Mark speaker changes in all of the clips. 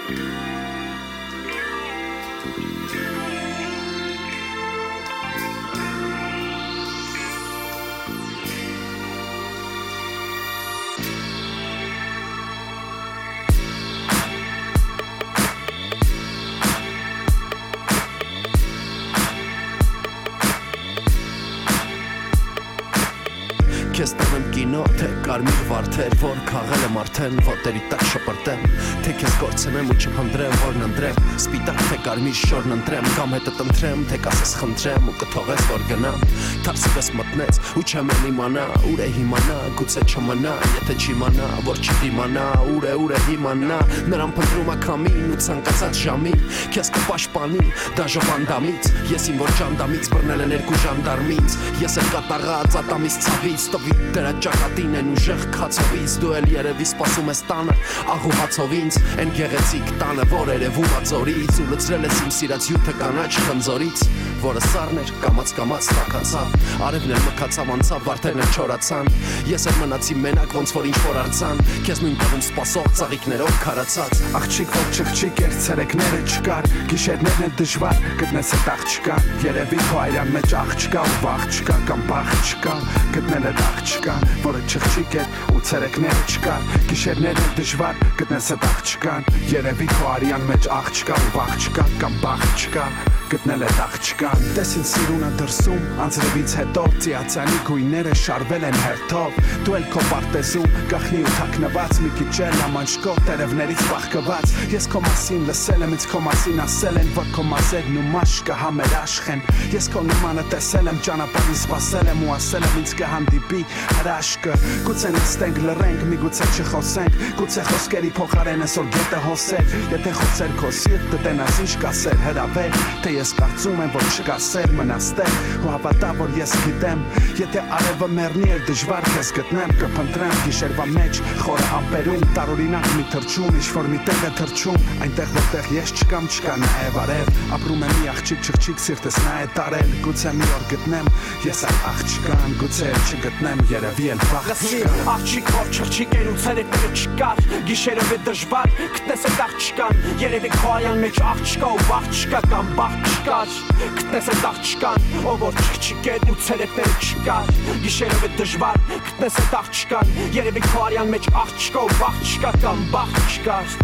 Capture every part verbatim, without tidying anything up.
Speaker 1: Քեզ տանեմ կինո, թե կարմիր վարդեր, որ քաղել եմ արդեն ոտերի տակ շպրտեմ, թե քեզ կորցնեմ ու չփնտրեմ, որն ընտրեմ, սպիտակ թե կարմիր շորն ընտրեմ, կամ հետդ ընտրեմ, թե կասես խնդրեմ ու կթողես որ գնամ, թարսիվես մտնեց ու չեմ էլ իմանա, ուր է հիմանա, գուցե չմնա, եթե չիմանա, որ չդիմանա, ուր է, ուր է հիմանա, նրան փնտրում ա քամին ու ցանկացած ժամի, քեզ կպաշտպանի դաժովանդամից, ես իմ որ ժանդամից բռնել են երկու ժանդարմից, ես էլ կատաղած ատամից ցավից Դրա ճակատին են ուժեղ քացովից Դու էլ երևի սպասում ես տանը Աղ ու հացով ինձ Են գեղեցիկ տանը որ երևում ա ձորից Ու լցրել ես իմ սիրած հյութը կանաչ խնձորից Որը սառն էր կամաց-կամաց տաքացավ Արևն էլ մքացավ անցավ վարդերն էլ չորացան Ես էլ մնացի մենակ ոնց որ ինչ-որ արձան Քեզ նույն տեղում սպասող ծաղիկներով քարացած
Speaker 2: Աղջիկ որ չղջիկ էր ցերեկները չկար Գիշերներն էլ դժվար գտնես այդ աղջկա Երևի քո այրան մեջ աղջկա ու վաղ չկա կամ բաղ չկա Գտնել այդ աղջկա որը չղջիկ էր ու ցերեկները չկար Գիշերներն էլ դժվար գտնես այդ աղջկան Երևի քո արյան մեջ աղջկա ու վաղ չկա կամ բաղ չկա Գտնել այդ աղջկան Տեսին սիրունը դրսում անձրևից հետո Ծիածանի գույները շարվել են հերթով Դու էլ քո պարտեզում գախնի ու թաքնված Մի քիչ էլ ամանջկով տերևներից բաղկված Ես քո մասին լսել եմ ինձ քո մասին ասել են Որ քո մազերն ու մաշկը համերաշխ են Ես քո նմանը տեսել եմ ճանապարհին սպասել եմ ու ասել եմ ինձ կհանդիպի հրաշքը Գուցե նստենք լռենք միգուցե չխոսենք Գուցե խոսքերի փոխարեն այսօր գետը հոսեր Եթե խոսեր քո սիրտը տենաս ինչ կասեր հրավեր Թե ես կարծում եմ որ չկասեր մնաստեր ու հավատա որ ես գիտեմ Եթե արևը մեռնի էլ դժվար քեզ գտնեմ կփնտրեմ գիշերվա մեջ խորը ամպերում տարօրինակ մի թրջում ինչ որ մի տեղ է թրջում այնտեղ որտեղ ես չկամ չկա նաև արև ապրում եմ մի աղջիկ չղջիկ սիրտս նա է տարել գուցե մի օր գտնեմ ես այդ աղջկան գուցե չգտնեմ երևի էլ վաղ չկա
Speaker 3: աղջիկ որ չղջիկ էր ու ցերեկները չկար գիշերով է դժվար գտնես այդ աղջկան երևի քո արյան մեջ աղջկա ու վաղ չկա կամ բաղ չկար գտնես այդ աղջկան ով որ չղջիկ էր ու ցերեկները չկար գիշերով է դժվար գտնես այդ աղջկան երևի քո արյան մեջ աղջկա ու վաղ չկա կամ բաղ չկար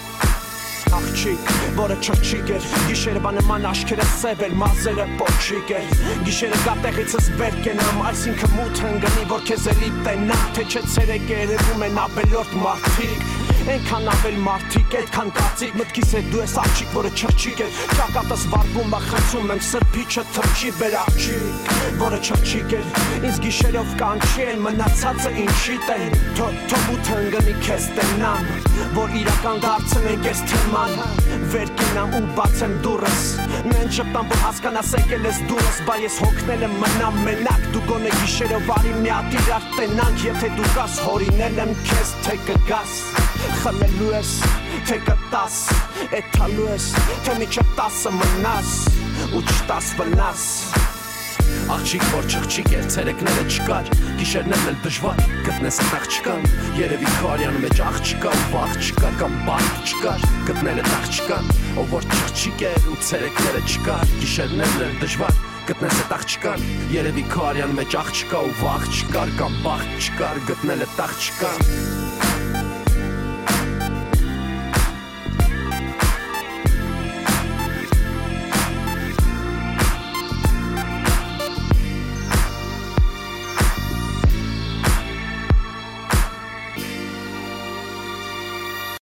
Speaker 3: Աղջիկ, որը չղջիկ էր Գիշերվա նման աչքերը սև էր, մազերը պոչիկ էր Գիշերը գատեղիցս վեր կենամ Այսինքը մութ ընգնի, որ քեզ էլի տենամ Թե չէ ցերեկ երևում են ավելորդ մարդիկ Ենքան ավել մարդիկ, այդքան կացիկ Մտքիս է դու ես աղջիկ, որը չղջիկ էր Ճակատս վարվում ա խցում եմ սրբիչը թրջի բեր աղջիկ Որը չղջիկ էր Ինձ գիշերով կանչի են մնացածը ինչիտ են Թո մութ ընգնի քեզ տենամ Որ իրական դարձնենք ես թեման Վեր կենամ ու բացեմ դուրս Մեն շպտամ որ հասկանաս եկել ես դուրս Բա ես հոգնել եմ մնամ մենակ Դու գոնե գիշերով արի մի հատ իրար տենանք Եթե դու գաս հորինել եմ քեզ թե կգաս Խմելու ես թե կտաս Էթալու ես թե միջև տասը մնաս Ու չտաս վնաս
Speaker 1: Աղջիկ որ չղջիկ էր, ցերեկները չկար Գիշերներն էլ դժվար, գտնես այդ աղջկան Երևի քո արյան մեջ աղջկա ու վաղ չկա կամ բաղ չկար Գտնել այդ աղջկան, ով որ չղջիկ էր ու ցերեկները չկար Գիշերներն էլ դժվար, գտնես այդ աղջկան Երևի քո արյան մեջ աղջկա ու վաղ չկար կամ բաղ չկար Գտնել այդ աղջկան